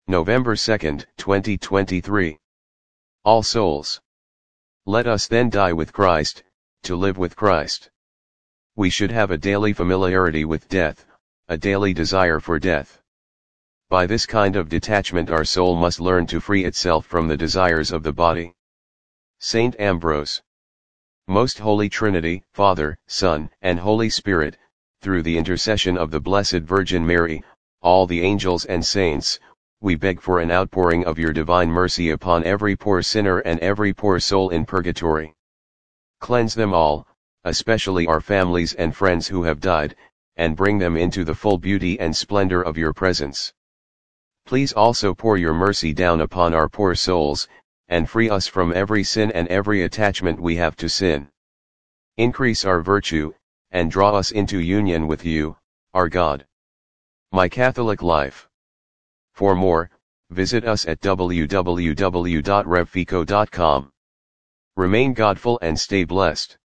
November 2nd, 2023. All Souls. Let us then die with Christ, to live with Christ. We should have a daily familiarity with death, a daily desire for death. By this kind of detachment our soul must learn to free itself from the desires of the body. Saint Ambrose. Most Holy Trinity, Father, Son, and Holy Spirit, through the intercession of the Blessed Virgin Mary, all the angels and saints, we beg for an outpouring of your divine mercy upon every poor sinner and every poor soul in purgatory. Cleanse them all, especially our families and friends who have died, and bring them into the full beauty and splendor of your presence. Please also pour your mercy down upon our poor souls, and free us from every sin and every attachment we have to sin. Increase our virtue, and draw us into union with you, our God. My Catholic Life. For more, visit us at www.revfico.com. Remain godful and stay blessed.